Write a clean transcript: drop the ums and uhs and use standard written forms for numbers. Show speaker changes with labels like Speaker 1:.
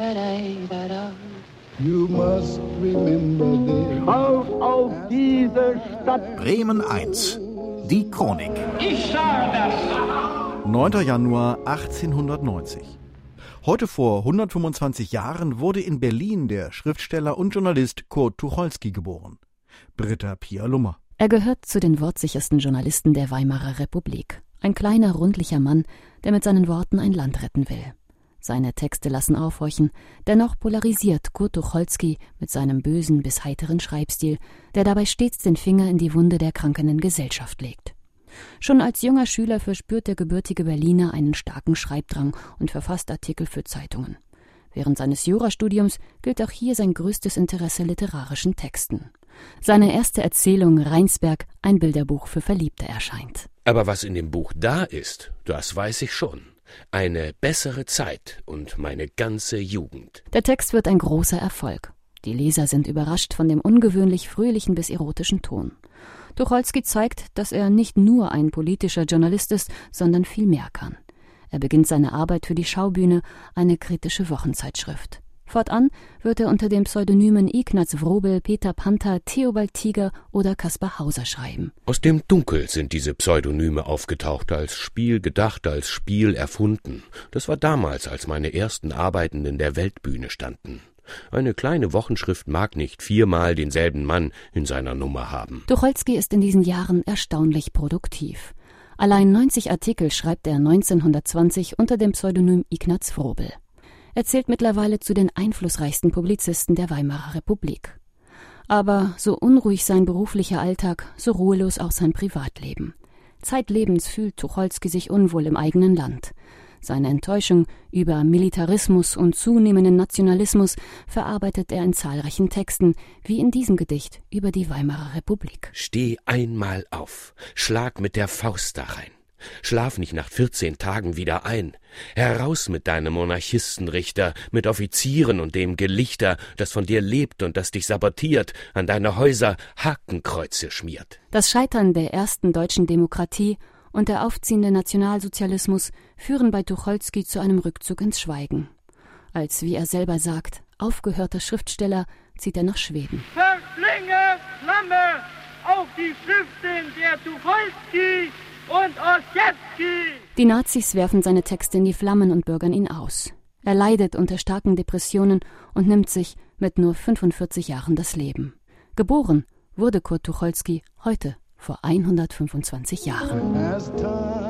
Speaker 1: You must remember this.
Speaker 2: Auf diese Stadt.
Speaker 3: Bremen 1. Die Chronik.
Speaker 2: Ich sage das.
Speaker 3: 9. Januar 1890. Heute vor 125 Jahren wurde in Berlin der Schriftsteller und Journalist Kurt Tucholsky geboren. Britta Pia Lummer.
Speaker 4: Er gehört zu den wortsichersten Journalisten der Weimarer Republik. Ein kleiner, rundlicher Mann, der mit seinen Worten ein Land retten will. Seine Texte lassen aufhorchen, dennoch polarisiert Kurt Tucholsky mit seinem bösen bis heiteren Schreibstil, der dabei stets den Finger in die Wunde der krankenden Gesellschaft legt. Schon als junger Schüler verspürt der gebürtige Berliner einen starken Schreibdrang und verfasst Artikel für Zeitungen. Während seines Jurastudiums gilt auch hier sein größtes Interesse literarischen Texten. Seine erste Erzählung Rheinsberg, ein Bilderbuch für Verliebte, erscheint.
Speaker 5: Aber was in dem Buch da ist, das weiß ich schon. Eine bessere Zeit und meine ganze Jugend.
Speaker 4: Der Text wird ein großer Erfolg. Die Leser sind überrascht von dem ungewöhnlich fröhlichen bis erotischen Ton. Tucholsky zeigt, dass er nicht nur ein politischer Journalist ist, sondern viel mehr kann. Er beginnt seine Arbeit für die Schaubühne, eine kritische Wochenzeitschrift. Fortan wird er unter den Pseudonymen Ignaz Wrobel, Peter Panther, Theobald Tiger oder Kaspar Hauser schreiben.
Speaker 5: Aus dem Dunkel sind diese Pseudonyme aufgetaucht, als Spiel gedacht, als Spiel erfunden. Das war damals, als meine ersten Arbeiten in der Weltbühne standen. Eine kleine Wochenschrift mag nicht 4-mal denselben Mann in seiner Nummer haben.
Speaker 4: Tucholsky ist in diesen Jahren erstaunlich produktiv. Allein 90 Artikel schreibt er 1920 unter dem Pseudonym Ignaz Wrobel. Er zählt mittlerweile zu den einflussreichsten Publizisten der Weimarer Republik. Aber so unruhig sein beruflicher Alltag, so ruhelos auch sein Privatleben. Zeitlebens fühlt Tucholsky sich unwohl im eigenen Land. Seine Enttäuschung über Militarismus und zunehmenden Nationalismus verarbeitet er in zahlreichen Texten, wie in diesem Gedicht über die Weimarer Republik.
Speaker 5: Steh einmal auf, schlag mit der Faust da rein. Schlaf nicht nach 14 Tagen wieder ein. Heraus mit deinem Monarchistenrichter, mit Offizieren und dem Gelichter, das von dir lebt und das dich sabotiert, an deine Häuser Hakenkreuze schmiert.
Speaker 4: Das Scheitern der ersten deutschen Demokratie und der aufziehende Nationalsozialismus führen bei Tucholsky zu einem Rückzug ins Schweigen. Als, wie er selber sagt, aufgehörter Schriftsteller zieht er nach Schweden.
Speaker 2: Verschlinge Flamme auf die Schriften der Tucholsky und Ossietzky!
Speaker 4: Die Nazis werfen seine Texte in die Flammen und bürgern ihn aus. Er leidet unter starken Depressionen und nimmt sich mit nur 45 Jahren das Leben. Geboren wurde Kurt Tucholsky heute vor 125 Jahren.